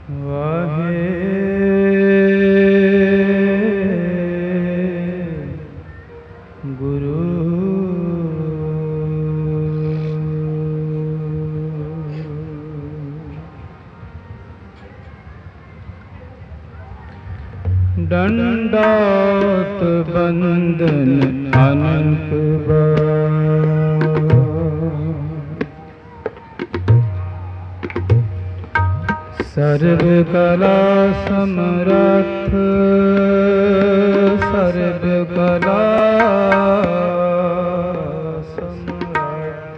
वाहे गुरु दंडौत बंदन अनंत सर्व कला समरथ सर्व कला समरथ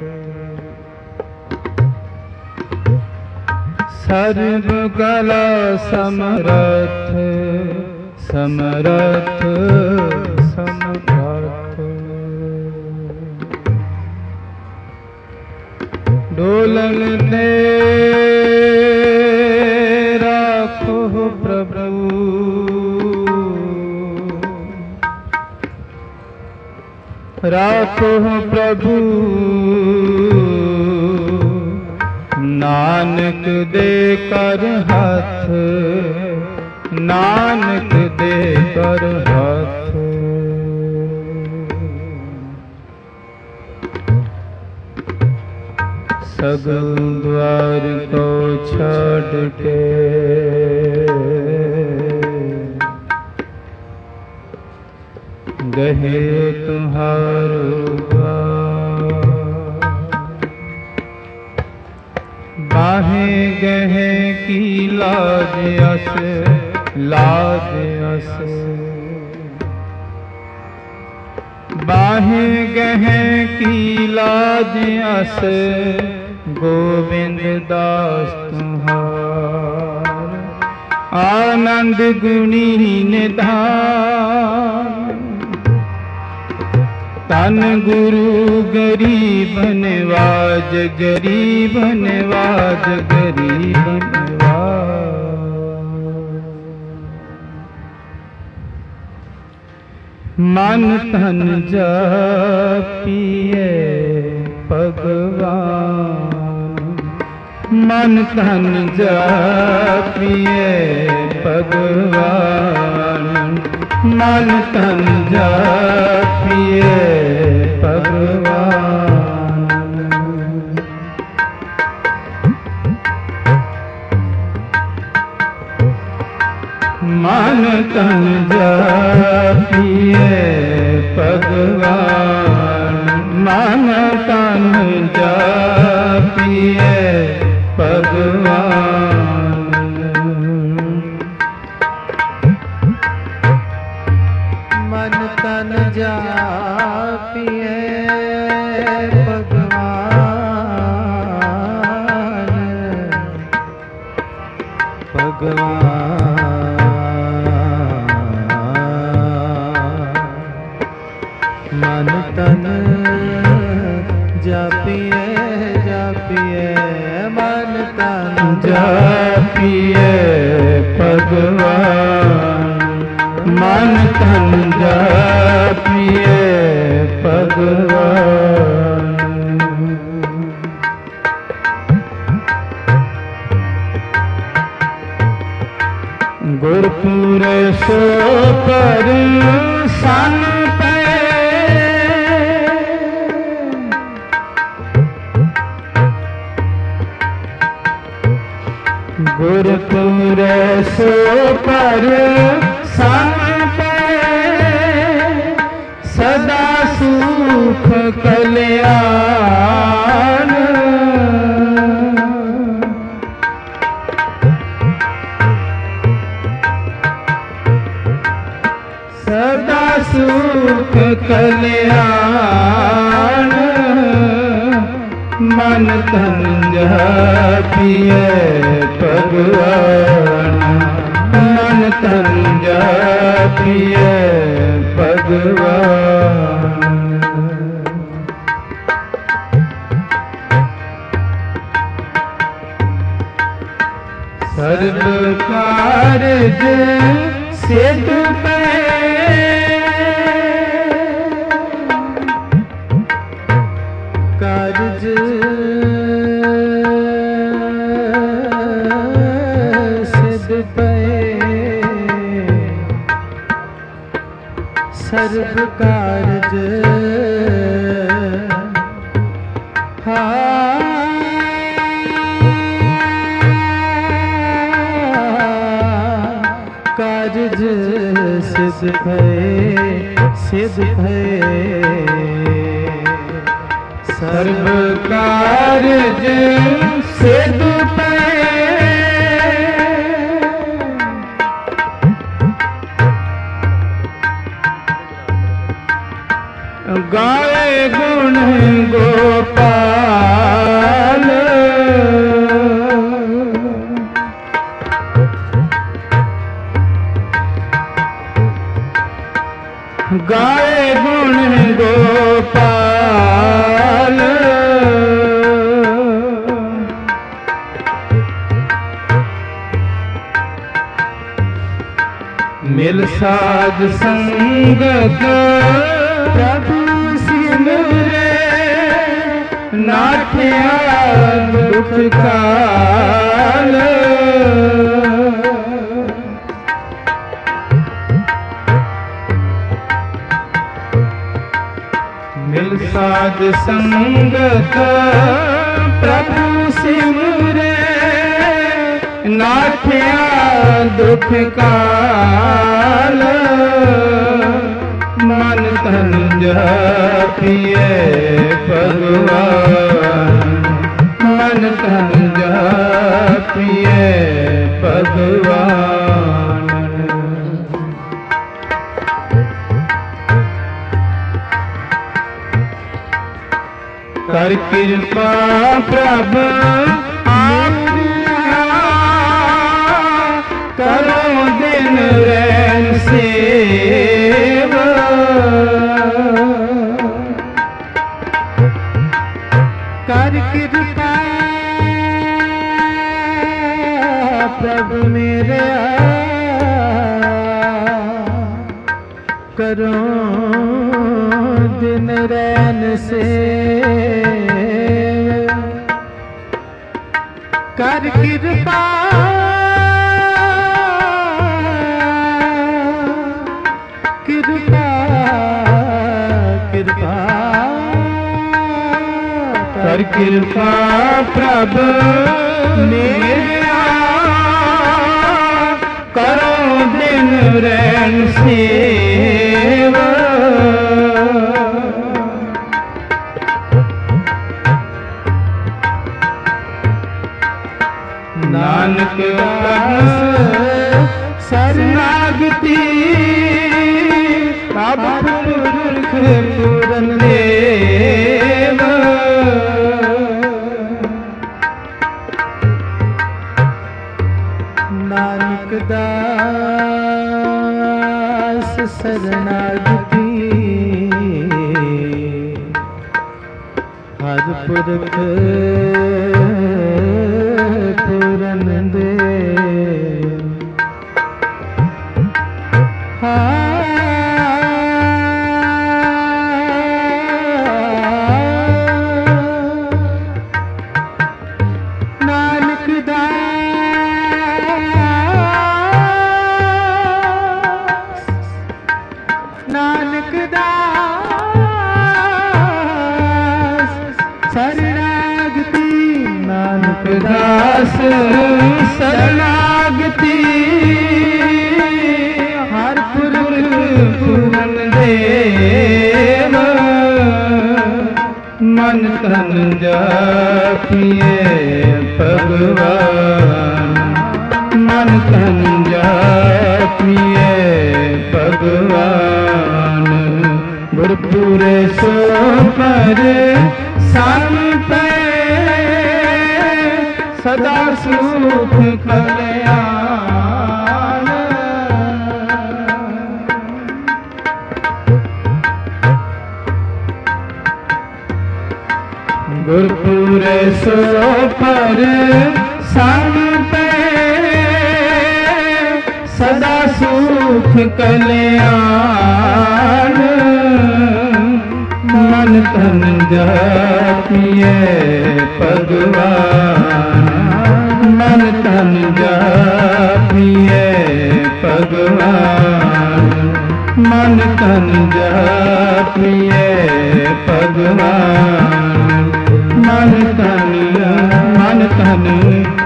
सर्व कला समरथ समरथ समरथ डोलन ने राखो प्रभु राखो प्रभु नानक दे कर हाथ नानक दे कर हाथ सगल द्वार को छोड़ के गहे तुम्हारो बाहें गहे की लाज अस लाज अस बाहें गहे की लाज अस गोविंद दास तुम्हार आनंद गुणी निधान तन गुरु गरीब नवाज गरीब नवाज गरीब नवाज मन तन जपिए भगवान मन तन जपिए भगवान मन तन जपिए भगवान मन तन जपिए भगवान मन तन जपिए भगवान मन तन जपिए भगवान भगवान मन तन जपिए जपिए मन तन जपिए भगवान मन तन जपिए भगवान गुरपुरे सो पर सन पे गुरपुरे सो पर सन पे सदा सुख कल्याण सदा सुख कल्याण मन तन जपिए भगवान मन तन जपिए भगवान सर्व कारज सिद्ध पे कारज ਸਰਬ ਕਾਰਜ ਕਾਰਜ ਸਿਧ ਭਏ ਸਰਬ ਕਾਰਜ ਸਿਧ ਭਏ ਗਾਏ ਗੁਣ ਗੋਪਾਲ ਗਾਏ ਗੁਣ ਗੋਪਾਲ ਮਿਲ ਸਾਧ ਸੰਗਤ ਪ੍ਰਭੂ ਸਿਮਰੇ ਨਾਠਿਆ ਦੁਖ ਕਾਲ ਮਿਲ ਸਾਧ ਸੰਗਤ ਪ੍ਰਭੂ ਸਿਮਰੇ ਨਾਠਿਆ ਦੁਖ ਕਾਲ ਮਨ ਤਨ ਜਪੀਏ ਭਗਵਾਨ ਮਨ ਤਨ ਜਪੀਏ ਭਗਵਾਨ ਕਰ ਕਿਰਪਾ ਪ੍ਰਭ ਕਰੋ ਦਿਨ ਰੈਣ ਸੇਵ ਕਰ ਕਿਰਪਾ ਪ੍ਰਭ ਮੇਰੇ ਕਰੋ ਦਿਨ ਰੈਣ ਸੇਵ ਕਰ ਕਿਰਪਾ ਕਰ ਕਿਰਪਾ ਪ੍ਰਭ ਮੇਰਾ ਕਰੋ ਦਿਨ ਰੈਣ ਸੇਵ ਨਾਨਕ ਸਰਨਾਗਤੀ ਪ੍ਰਭ ਪੁਰਖ ਪੂਰਨ ਦੇਵ ਨਾਨਕ ਦਾਸ ਸਰਨਾਗਤੀ ਹਰ ਪੁਰਖ ਪੂਰਨ ਦੇਵ ਨਾਨਕ ਦਾਸ ਸਰਨਾਗਤੀ ਨਾਨਕ ਦਾਸ ਸਰਨਾਗਤੀ ਹਰ ਪੁਰਖ ਪੂਰਨ ਦੇਵ ਮਨ ਤਨ ਜਪੀਏ ਭਗਵਾਨ ਮਨ ਤਨ ਜਪੀਏ ਭਗਵਾਨ ਗੁਰਪੂਰੇ ਸੋ ਪਰ ਸੰਤ ਸਦਾ ਸੁਖ ਕਲਿਆਣ ਗੁਰਪੂਰੇ ਸੋ ਪਰ ਸੰਤ ਸਦਾ ਸੁਖ ਕਲਿਆਣ ਮਨ ਤਨ ਜਪੀਏ ਭਗਵਾਨ ਮਨ ਤਨ ਜਪੀਏ ਭਗਵਾਨ ਮਨ ਤਨ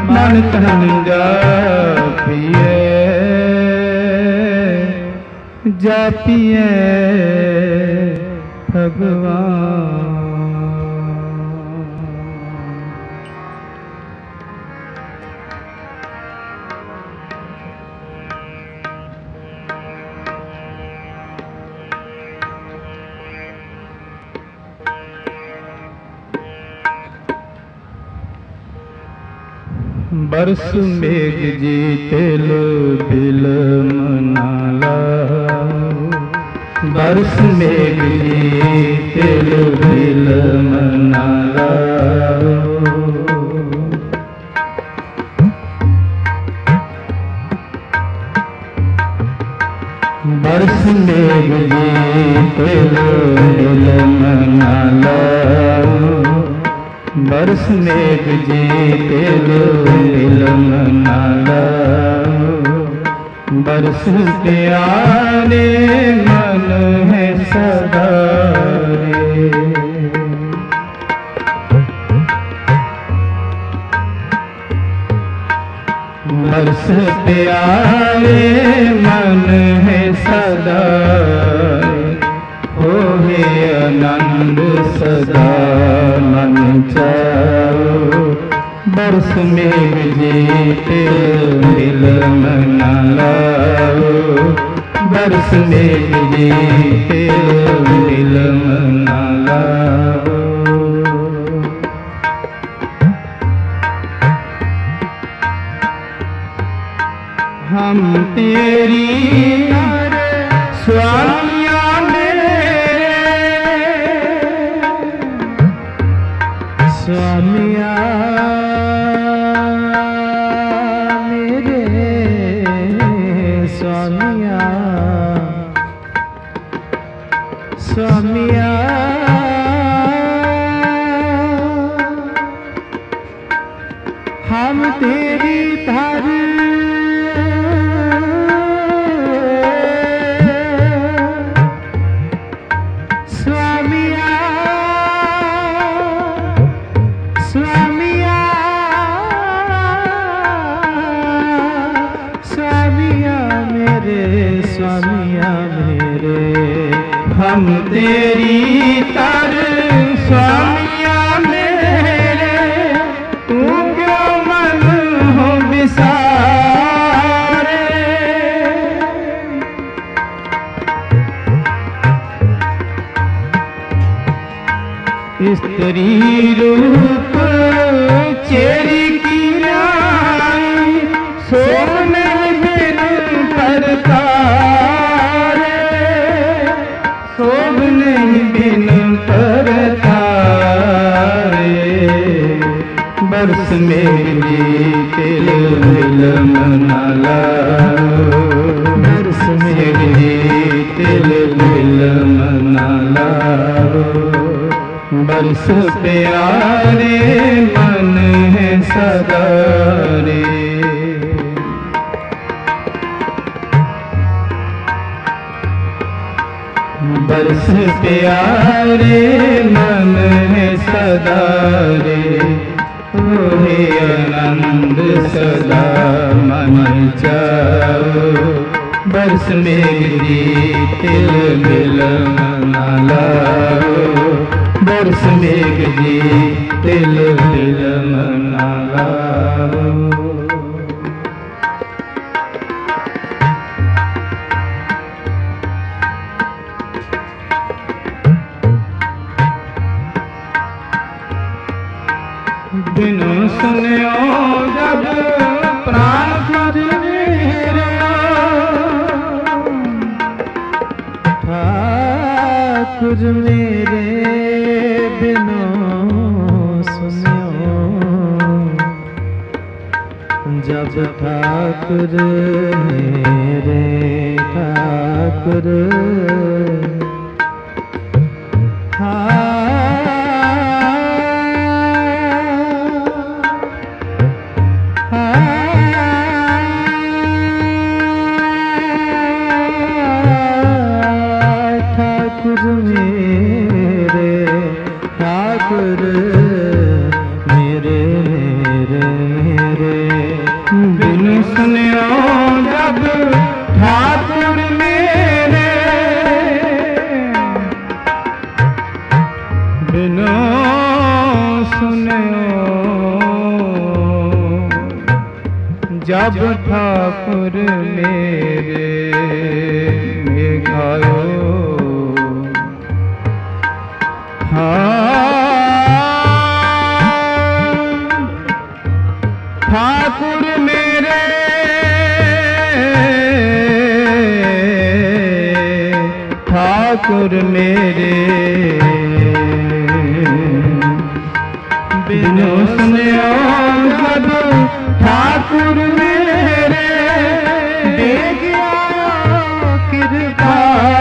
मन तन जापिए जापिए भगवान। बरस मेघ जी तिल बिल मनाला, बरस मेघ जी तिल बिल मनाला। बरस मेघ जी तिल बिल मनाला, बरस मेघ जी तिल बिल मनाला। बरस प्यारे मन है सदा रे, बरस प्यारे मन है सदा हो हे आनंद सदा मन चाओ। बरस मेघ जी तिल बिल मनाला, बरस मेघ जी तिल बिल मनाला। हम तेरी स्वामिया मेरे, स्वामिया मेरे, स्वामिया स्वामिया हम तेरी धर स्वामिया मेरे। हम तेरी तर स्वामिया मेरे, तू क्यों मन हो विसारे। स्त्री रूप चेरी की लाई, सोने बिन परतारे, सोब नहीं बिन परतारे। बरस मेघ जी तिल बिल मनाला, बरस मेघ जी तिल बिल मनाला। बरस प्यारे मन है सदा रे, बरस प्यारे मन है सदा रे। हे आनंद सदा मन चाओ। बरस मेघ जी तिल बिल मनाला, बरस मेघ जी तिल बिल मनाला। बिनु सुनियो जब प्राण तुझ मेरे, ठाकुर मेरे बिनु सुनियो जब ठाकुर मेरे, ठाकुर ठाकुर मेरे, ठाकुर मेरे मेरे मेरे। जब ठाकुर मेरे मेघायो ठाकुर मेरे ठाकुर मेरे बिनु सुनो जब ठाकुर मेरे देखिया कृपा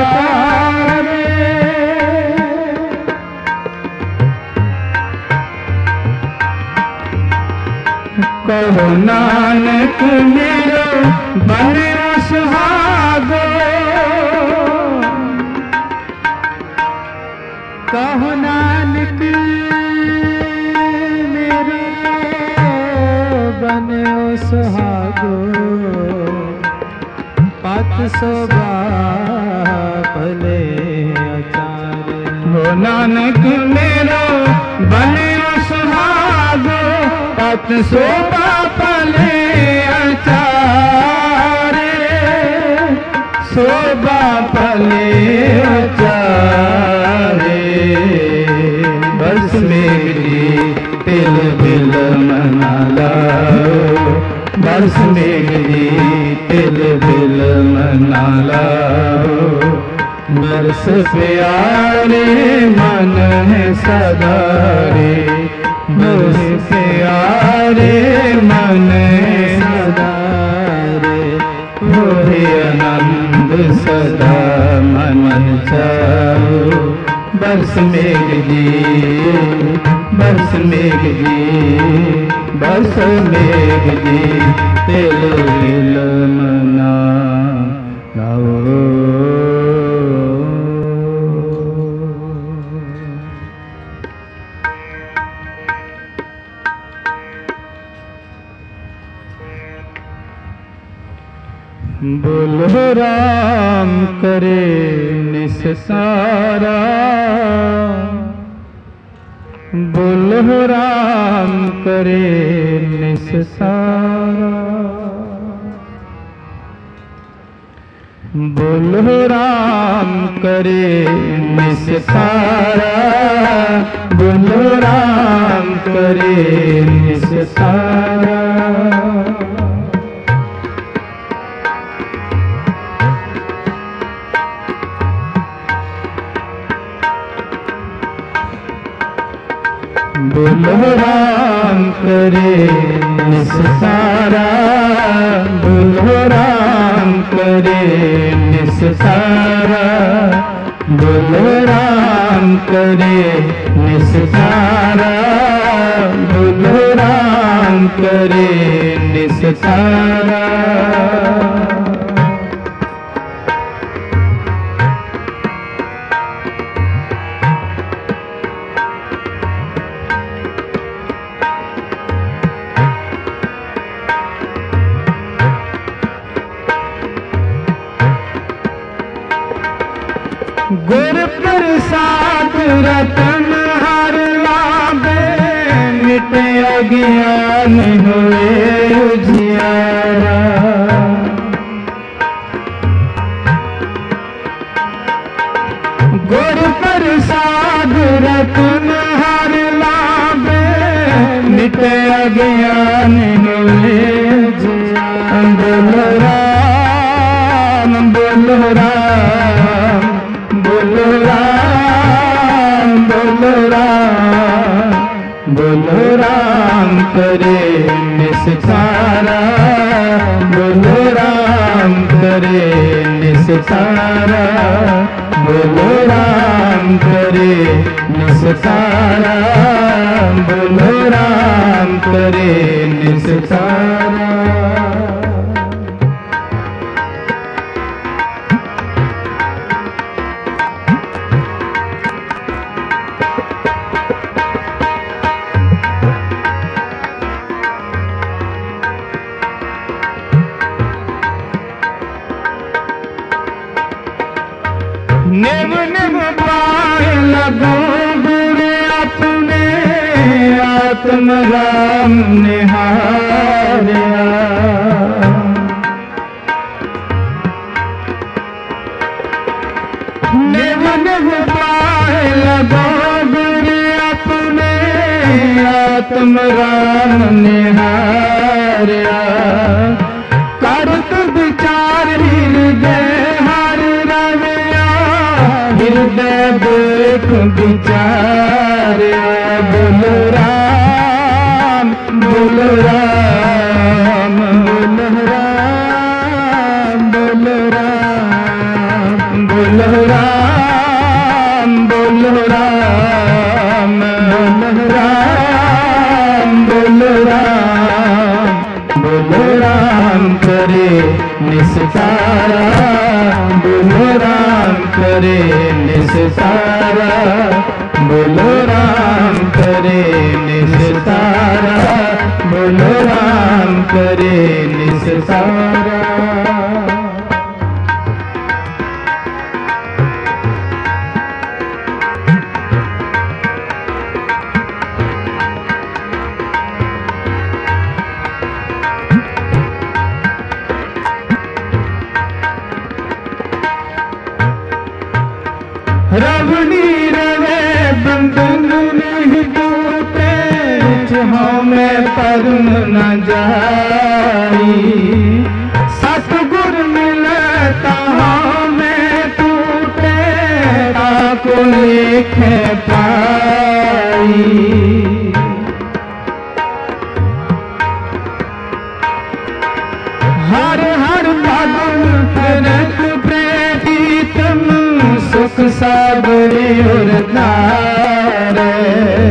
कहो नानक मेरो बनियो सुहागो कहो नानक मेरो बनियो सुहागो पत सोबा भले आचार्य हो नानक मेरो बनियो सुहागो पत सोबा भले आचार्य सोबा भले आचार्य बस मेरी तिल बिल मना लाओ बस मेरी तिल बिल मना लाओ बरस प्यारे मन है सदा रे बरस प्यारे मन है सदा रे वही आनंद सदा मन जाओ बरस मेघ जी बरस मेघ जी बरस मेघ जी तिल बिल मना लाओ बोलो राम करे निस्सारा बोलो राम करे निस्सारा बोलो राम करे निस्सारा बोलो राम करे निस्सारा बोलो राम करे निस्सारा बोलो राम करे निस्सारा बोलो राम करे निस्सारा बोलो राम करे निस्सारा गुर प्रसाद रतन हर लागे मिटे अज्ञान हुए उजियारा गुर प्रसाद रतन हर लागे मिटे अज्ञान हुए उजियारा बोलो राम बोलो राम बोलो राम बोलो राम बोलो राम करे निस्सारा बोलो राम करे निस्सारा बोलो राम करे निस्सारा बोलो राम करे निस्सारा निम निम पाए लगो गुरु अपने आत्म राम निहारिया तुम राम निहारिया, करत विचार हृदय हर रविया, हृदय देख विचारिया। बोलो राम बोलो राम बोलो राम बोलो राम बोलो राम बोलो राम बोलो राम बोलो राम बोलो राम करे निस्तारा, बोलो राम करे निस्तारा, बोलो राम करे निस्तारा, बोलो राम करे निस्तारा। रवनी रवे बंधन नहीं टूटे, हमें परम न जाई, सतगुर मिलता हमें टूटे, ताको लेखे पाई। हर हर भगन करत प्रीतम, सुख सागरे उरतारे,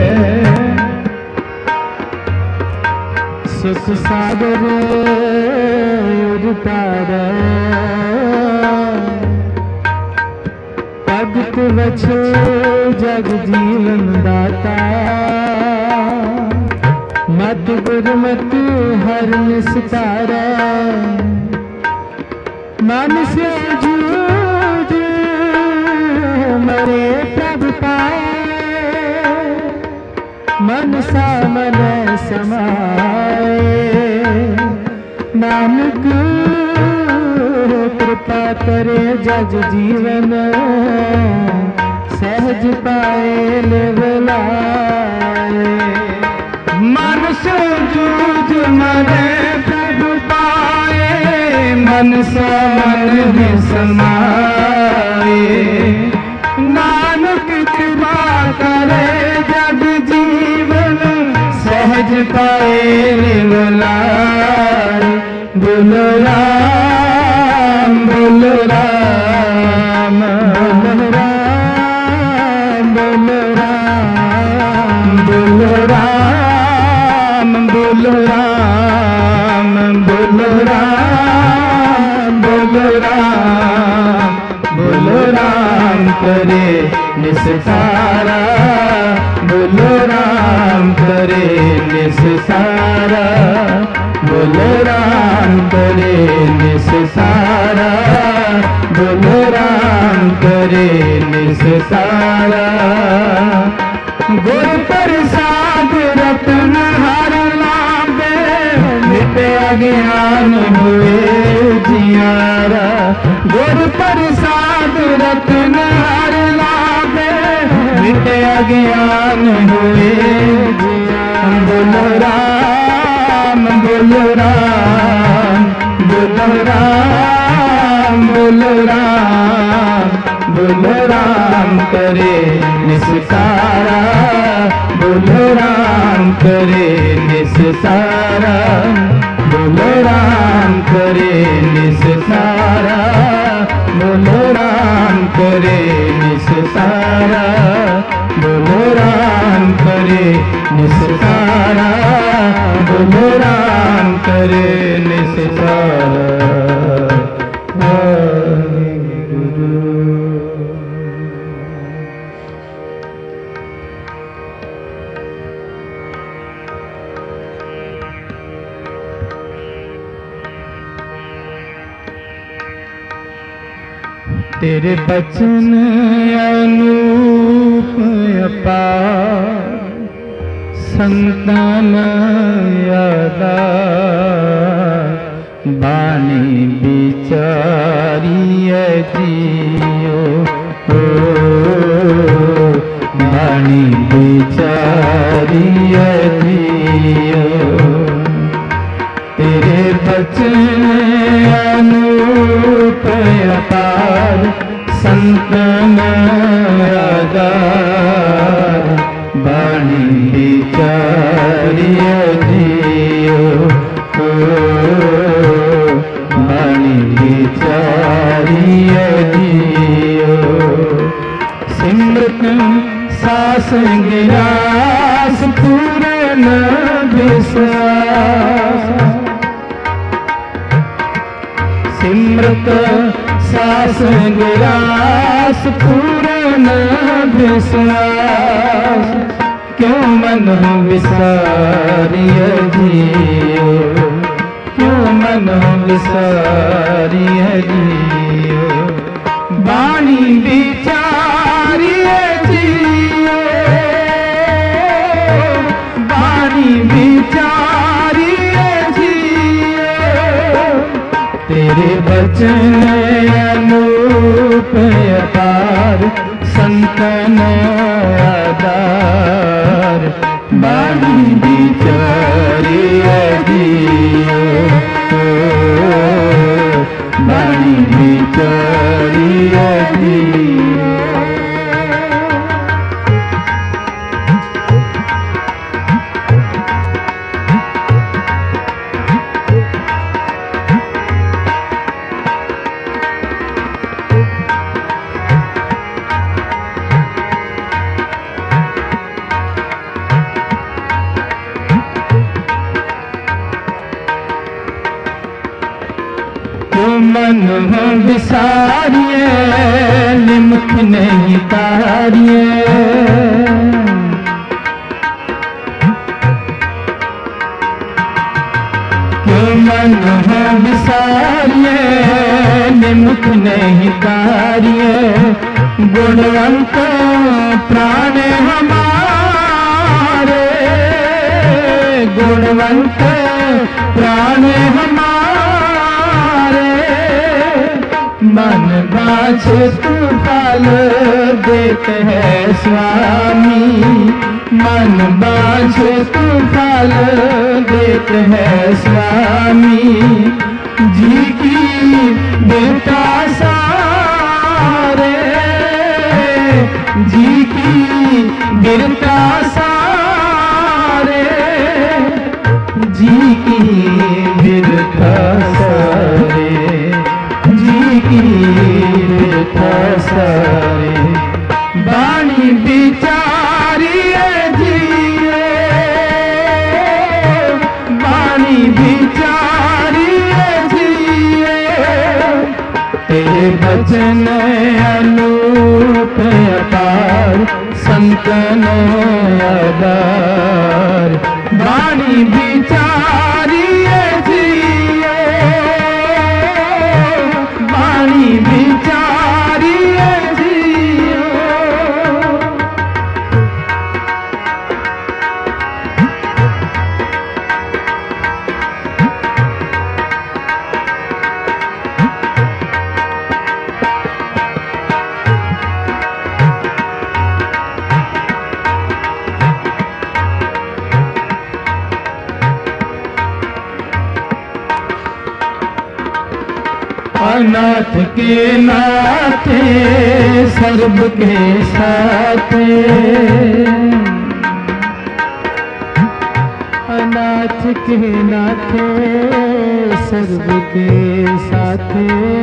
सुख सागरे उरतारे, भगत बछो जग जीवन दाता, मत गुरमत हर निस्तारा, मन से जूझ मरे प्रभु पाए, मन सा मन समाए, नानक कृपा करे जग जीवन, सहज पाए लेवलाए। मन से जूझ मरे प्रभु पाए, मन सा मन में समाए, नानक कृपा करे जग जीवन, सहज पाए लेवलाए। बोलो राम बोलो राम बोलो राम बोलो राम बोलो राम बोलो राम बोलो राम बोलो राम बोलो राम करे निस्तारा, बोलो राम करे निस्तारा, बोलो राम करे निस्तारा, बोलो राम करे निस्तारा। गुर प्रसाद रत्न हर लागे, मिटे अज्ञान हुए जियारा, गुर प्रसाद रत्न हर लागे, मिटे अज्ञान हुए जियारा। बोलो राम बोलो राम बोलो राम बोलो राम बोलो राम करे निस्तारा, बोलो राम करे निस्तारा, बोलो राम करे निस्तारा, बोलो राम करे निस्तारा, बोलो राम करे निस्तारा, बोलो राम करे निस्तारा। तेरे बचन अनूप अपार, संतान यादा बानी बिचारी जियो, बानी बाणी बिचारी जियो तेरे बचन अनूप अपार संतन आधार बाणी बिचारी जियो बाणी बिचारी जियो सिमरत सास गिरास पूरन विश्वास सिमरत सास गिरास पूरन विश्वास क्यों मन विसारिय जियो क्यों मन विसारिय जियो बाणी बिचारिय जियो बाणी बिचारिय जियो तेरे बचन अनूप अपार संतन आधार बाणी बिचारिय जियो बाणी बिचारिय जियो मन विसारिए निमुख नहीं तारिए क्यों मन विसारिए निमुख नहीं तारिए गुणवंत प्राण हमारे गुणवंत प्राण हमारे मन बाछे तू फल देते हैं स्वामी मन बाछे तू फल देते हैं स्वामी जी की बेटा सारे जी की बिरता सारे जी की बिरता सारे जी की बिरता सारे बाणी बिचारी जियो बाणी बिचारी जियो तेरे बचन अनूप अपार संतन आधार बाणी बिचारी जियो बाणी बिचारी जियो अनाथ के नाथे सर्व के साथे अनाथ के नाथे सर्व के साथे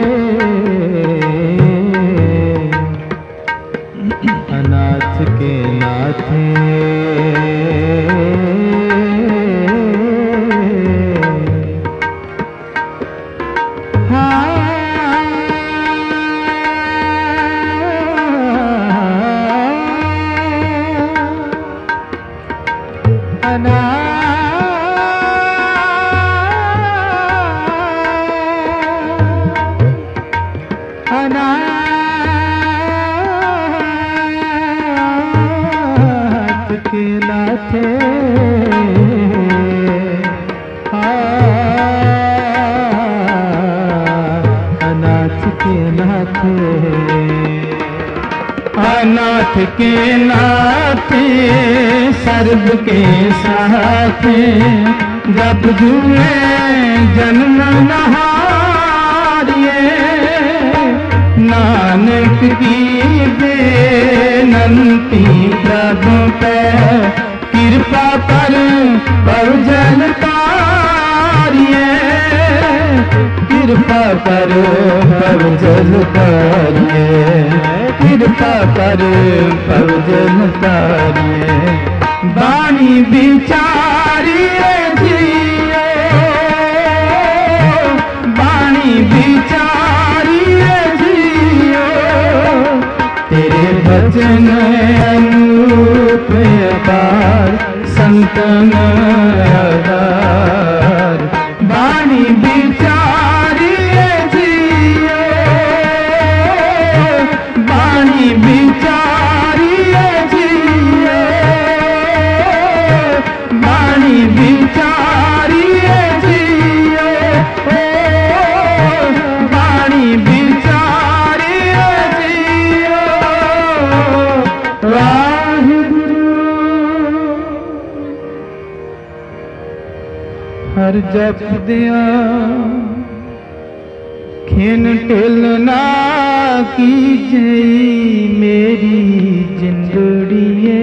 अनाथ के नाथे अनाथ के नाथे अनाथ के नाथे नाथ के नाथ सर्व के साथ जब जुए जन्म नहारिए नानक की बेनंती प्रभु पे कृपा पर बहुजन तारिए कृपा करो बहुजन तारिए कृपा करो बहुजन तारिए वाणी विचारिए जियो वाणी विचारिए जियो तेरे भजन अनूप अपार संतन आधार वाणी विचारिए जियो वाणी विचारिए जियो वाणी विचारिए जियो वाणी विचारिए जियो हर जप दिया खिन ढिल ना कीजे मेरी जिंदड़िए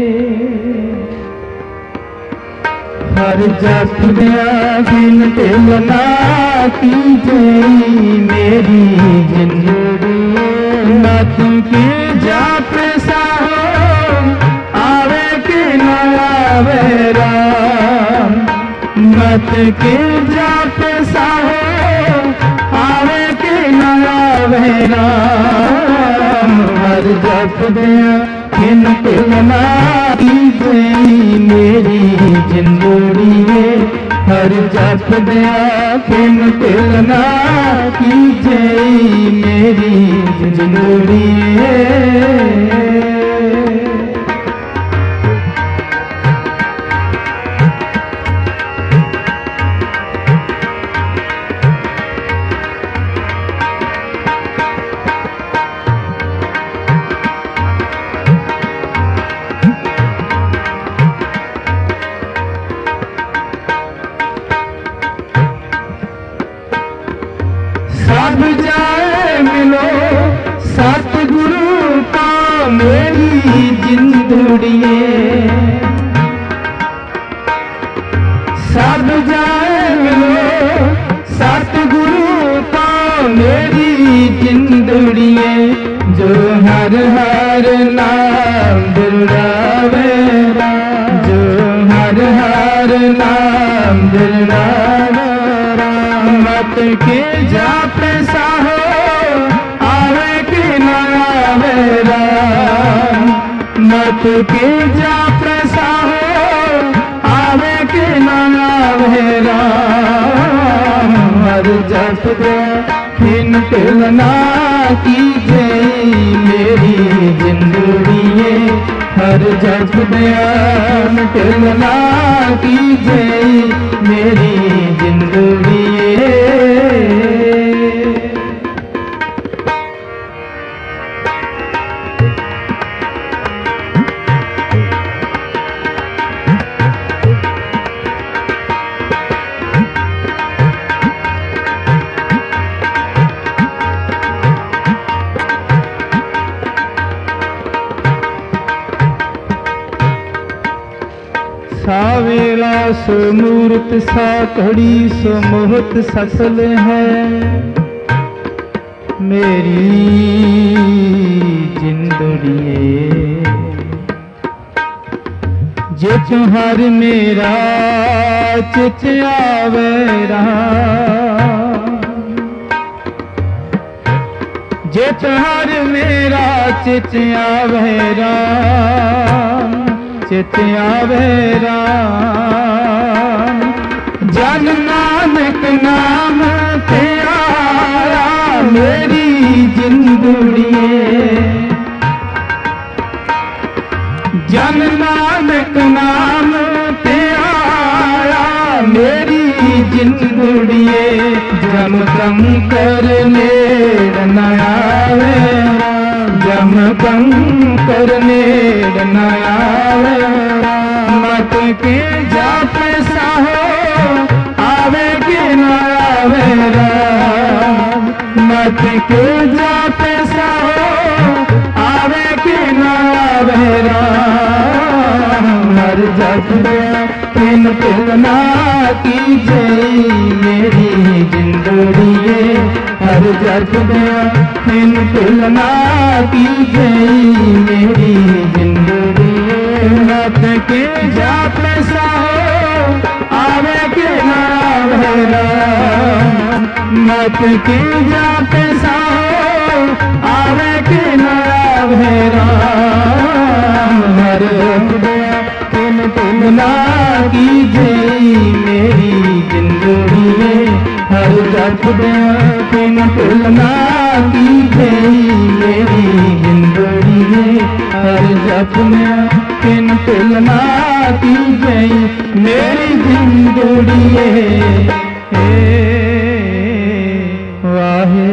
हर जप दिया खिन ढिल ना कीजे मेरी जिंदड़िए मत के जाप साहो आवे के न आवे राम मत के जाप साहो आवे के न आवे राम हर जप दिया खिन ढिलना कीजे मेरी जिंदड़िए हर जप दिया खिन ढिलना कीजे मेरी जिंदड़िए सब जाए मिलो सतगुरु का मेरी जिंदड़िए सब जाए मिलो सतगुरु का मेरी जिंदड़िए जो हर हर नाम दिलावे जो हर हर नाम दिलावे मत के जाप साहो आवे के न आवे राम मत के जाप साहो आवे के न आवे राम हर जप दे खिन ढिलना कीजे मेरी जिंदड़िए हर जप ध्यान ढिलना कीजे मेरी जिंदड़िए सावेला सुमूर्त सा घड़ी सुमोहत ससल है मेरी जिंदड़िए जे तुहार मेरा चित आवे जे तुहार मेरा चित आवे चित आवे राम जन नानक नाम प्यारा मेरी जिंदड़िए जन नानक नाम प्यारा मेरी जिंदड़िए जम कम कर ले न आवे जम कम कर नेड़ न आवे मत के जाप साहो आवे कि न आवे राम मत के जाप साहो आवे कि न आवे राम हर जप तिन तुलना कीजे मेरी जिंदड़िए हर जप तिन तुलना कीजे मेरी जिंदड़िए मत के जाप साहो आवे कि न आवे राम मत के जाप साहो आवे कि न आवे राम हर तिन तुलना कीजे मेरी जिंदड़िए हर जप तिन तुलना कीजे मेरी जिंदड़िए हर जप तिन तुलना कीजे मेरी जिंदड़िए वाहे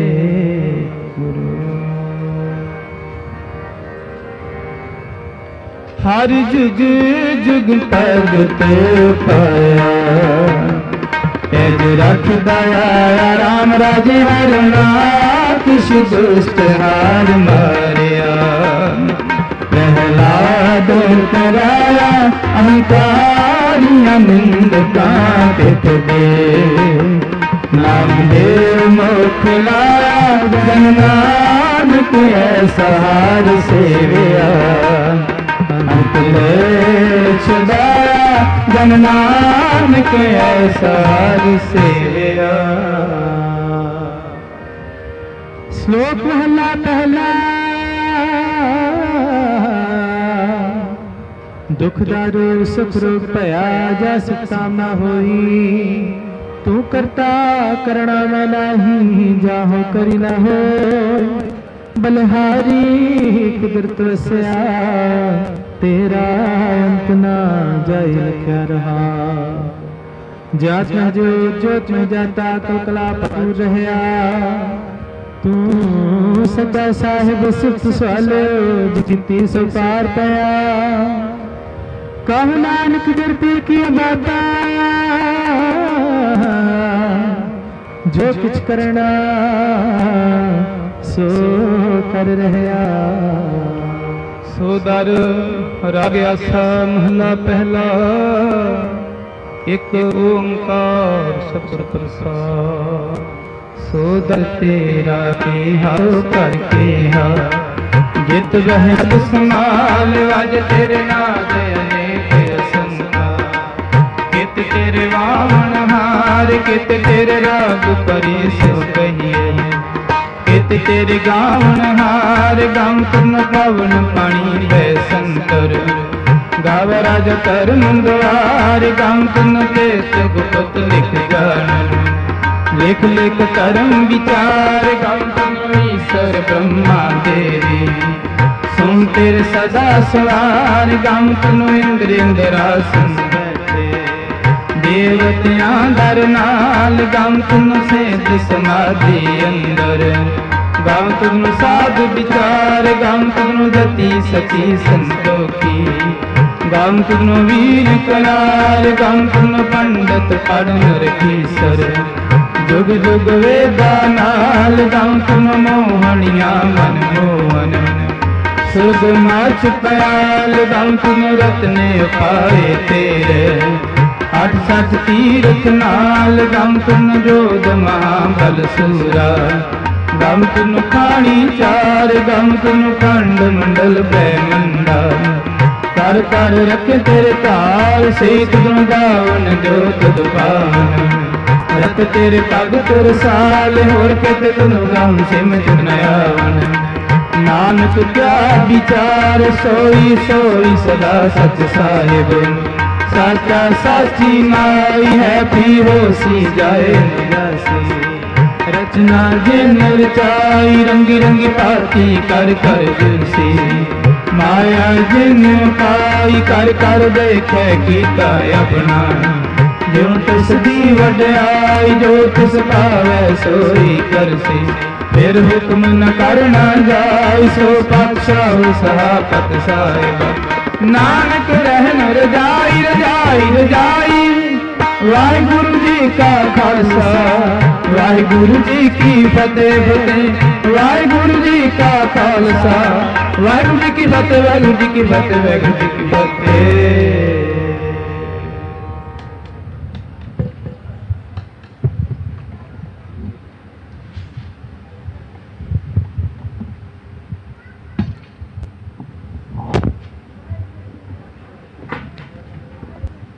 हर जुग जुग भगत पाया तेज रख दया राम राजे हरना किस दुष्ट हार मारिया प्रहलाद कराया अहंकारिया निंदका पित दे नामदेव मुख लाया जननानक ऐसा हार सेविया छुड़ाया जन नानक ऐसा सेविया। श्लोक महला पहला दुख दारू सुख रूप भया जस कामना होई तू करता करना मैं नहीं जाहो करी ना हो बलिहारी कुदरत वस्या तेरा अंत ना जाय लिखा रहा जात में जो जोत में जाता तो कला पकड़ रहया तू सदा साहिब सिर्फ सवाल जिती सो पार पाया कहो नानक दरती की बाता जो कुछ करना सो कर रहया। सो दर राग आसा महला पहला एक ओंकार सतगुर प्रसाद सो दर तेरा केहा करके हा जित रहत संभाल अज तेरे नाद अनेक असंका कित तेरे वामन हार कित तेरे राग परी सो कहिए कित तेरे गावन हार गम तुम पवन पानी बैसंकर गाव राज कर मुंदवार गम तुम केत गुप्त लिख गानन लिख लिख करम विचार गम तुम ईश्वर ब्रह्मा देवी सुन तेरे सदा सवार गम तुम इंद्र इंद्रासन बैठे देवतियां दर नाल गम तुम सेध समाधि अंदर गम तुम साध विचार गम तुम जति सची संतोखी गम तुम वीर करार गम तुम पंडित पढ़ रखी सर जुग जुग वेदा नाल गम तुम मोहनिया मन मोहन सुरग माच पयाल गम तुम रत्ने पाए तेरे अठ सठ तीरथ नाल गम तुम जोध महाबल सूरा गम तुम खाणी चार गम तुम खंड मंडल ब्रह्मंडा कर कर रखे तेरे ताल से तुम गावन जो तुद पावन रत तेरे पग तुर साल होर के तुम गम से मिट नयावन नानक क्या विचार सोई सोई सदा सच साहिब साचा साची माई है फिर होसी जाए निरासी रचना जिन रचाई रंगी रंगी पाती कर कर जुलसी माया जिन पाई कर कर देखे कीता अपना जो तिस दी वड्याई जो तिस पावे सोई करसी फिर हुक्म न करना जाए, सो पातशाह सहापत साहिबा। नानक रहन रजाई रजाई रजाई। वाहिगुरु जी का खालसा, वाहिगुरु जी की फतेह फतेह। वाहिगुरु जी का खालसा, वाहिगुरु जी की फतेह, वाहिगुरु जी की फतेह, वाहिगुरु जी की फतेह।